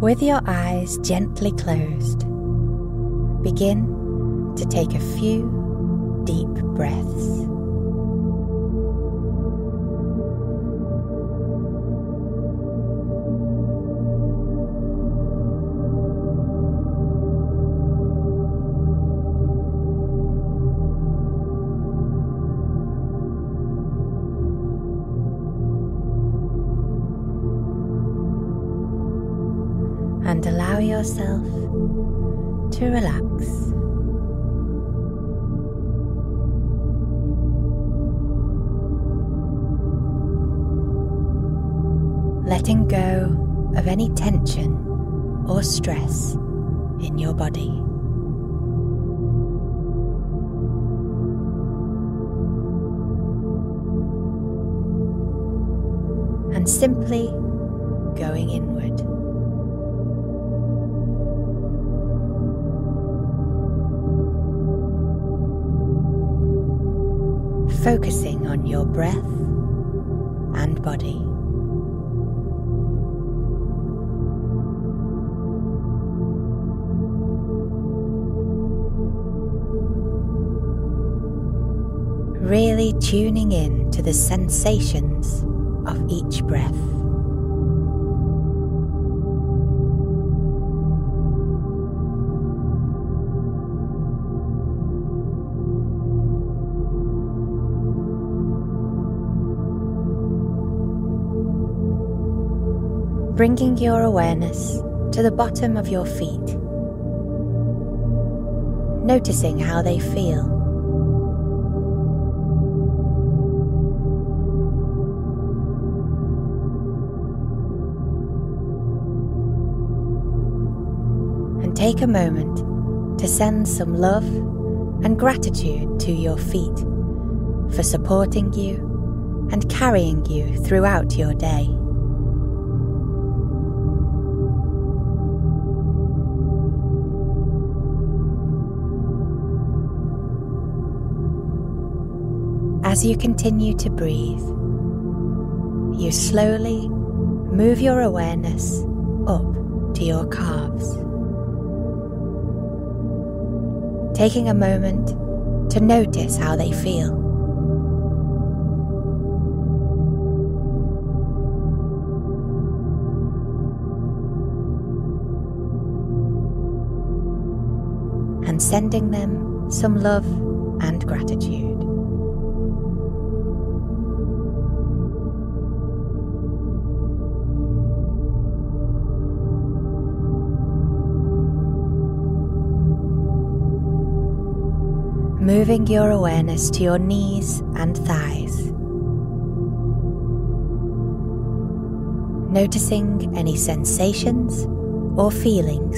With your eyes gently closed, begin to take a few deep breaths. And allow yourself to relax. Letting go of any tension or stress in your body. And simply going inward. Focusing on your breath and body. Really tuning in to the sensations of each breath. Bringing your awareness to the bottom of your feet, noticing how they feel. And take a moment to send some love and gratitude to your feet for supporting you and carrying you throughout your day. As you continue to breathe, you slowly move your awareness up to your calves, taking a moment to notice how they feel. And sending them some love and gratitude. Moving your awareness to your knees and thighs. Noticing any sensations or feelings,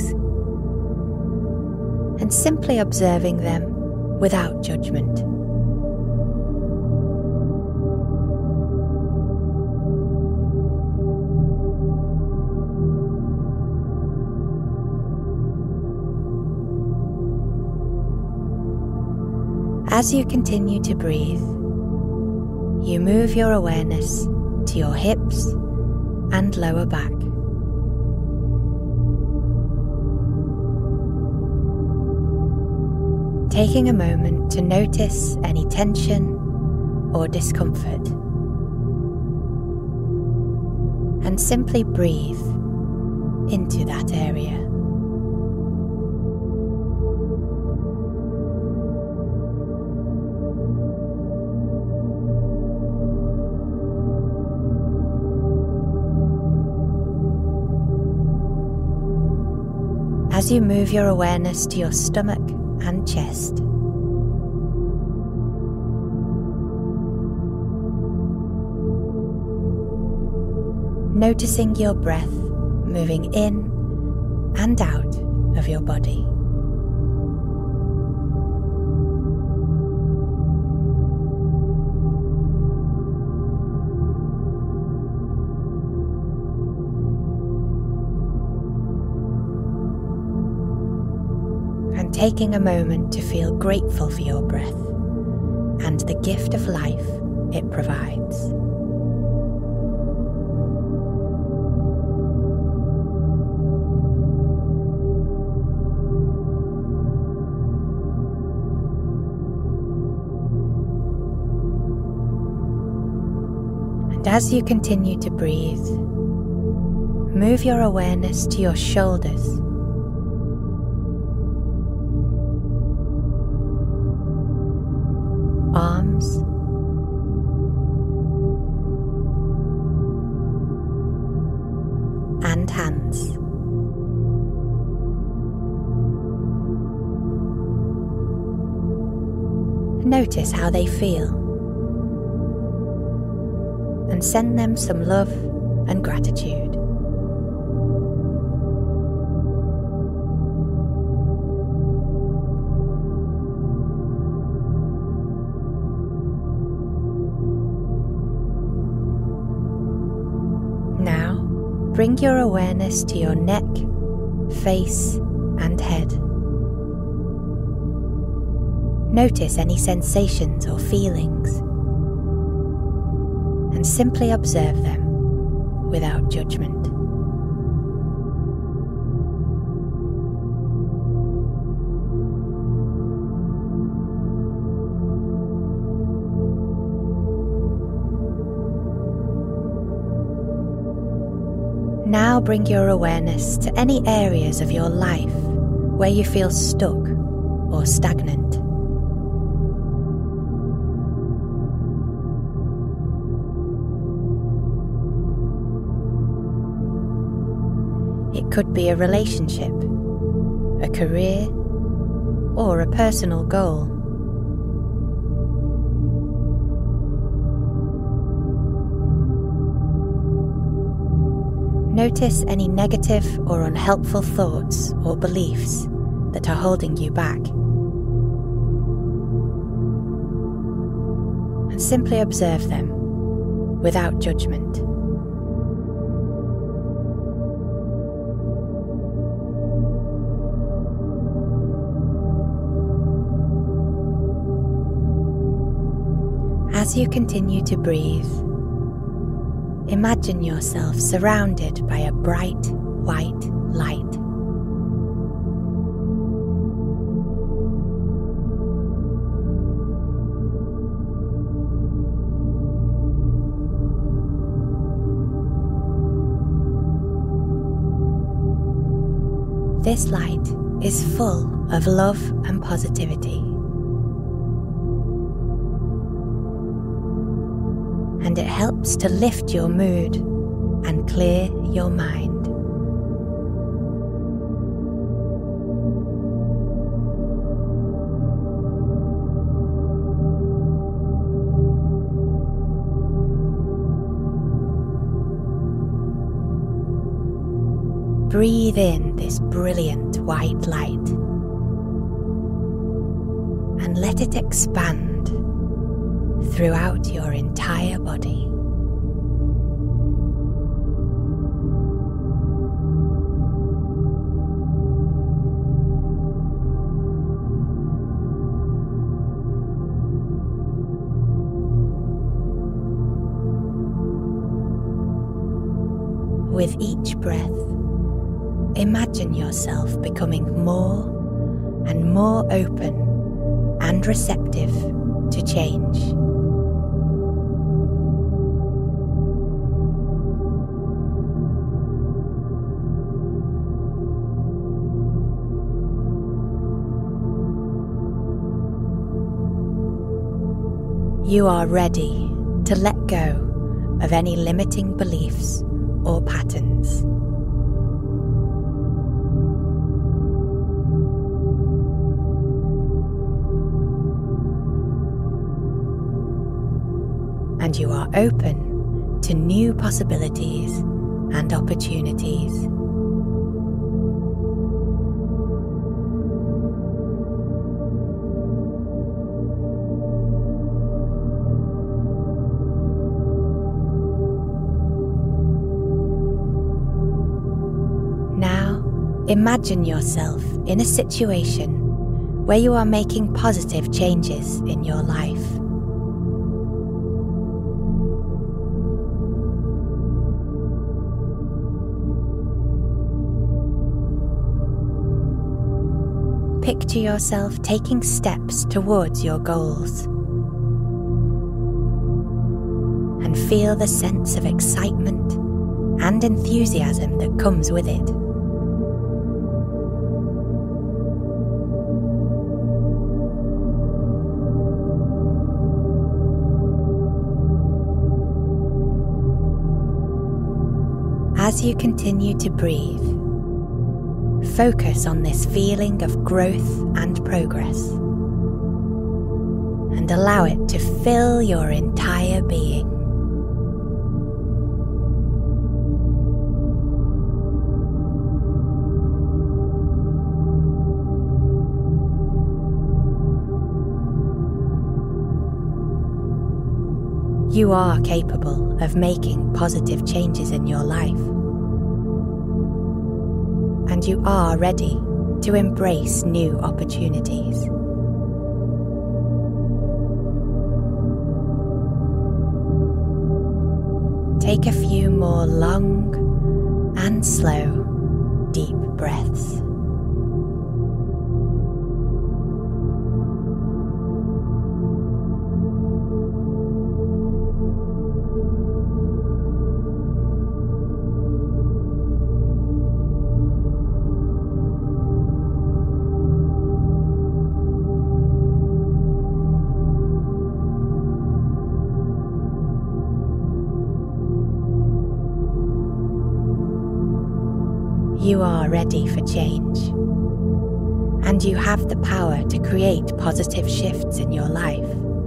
and simply observing them without judgment. As you continue to breathe, you move your awareness to your hips and lower back. Taking a moment to notice any tension or discomfort, and simply breathe into that area. As you move your awareness to your stomach and chest, noticing your breath moving in and out of your body. And taking a moment to feel grateful for your breath and the gift of life it provides. As you continue to breathe, move your awareness to your shoulders, arms, and hands. Notice how they feel and send them some love and gratitude. Now, bring your awareness to your neck, face, and head. Notice any sensations or feelings, and simply observe them without judgment. Now bring your awareness to any areas of your life where you feel stuck or stagnant. It could be a relationship, a career, or a personal goal. Notice any negative or unhelpful thoughts or beliefs that are holding you back. And simply observe them without judgment. As you continue to breathe, imagine yourself surrounded by a bright white light. This light is full of love and positivity. And it helps to lift your mood and clear your mind. Breathe in this brilliant white light and let it expand throughout your entire body. With each breath, imagine yourself becoming more and more open and receptive to change. You are ready to let go of any limiting beliefs or patterns. And you are open to new possibilities and opportunities. Imagine yourself in a situation where you are making positive changes in your life. Picture yourself taking steps towards your goals. And and feel the sense of excitement and enthusiasm that comes with it. As you continue to breathe, focus on this feeling of growth and progress, and allow it to fill your entire being. You are capable of making positive changes in your life, and you are ready to embrace new opportunities. Take a few more long and slow, deep breaths. You are ready for change, and you have the power to create positive shifts in your life.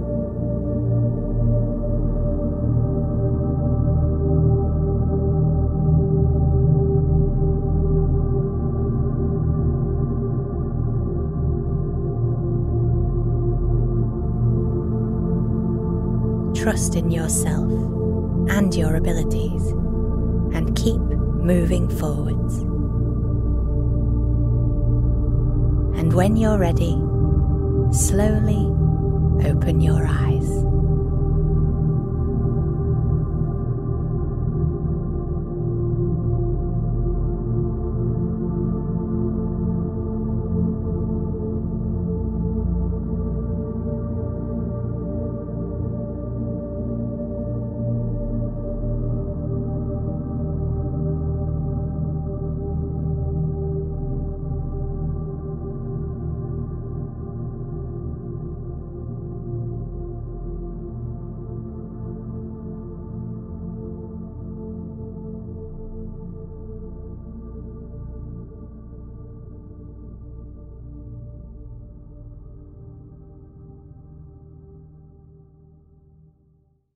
Trust in yourself and your abilities, and keep moving forwards. And when you're ready, slowly open your eyes.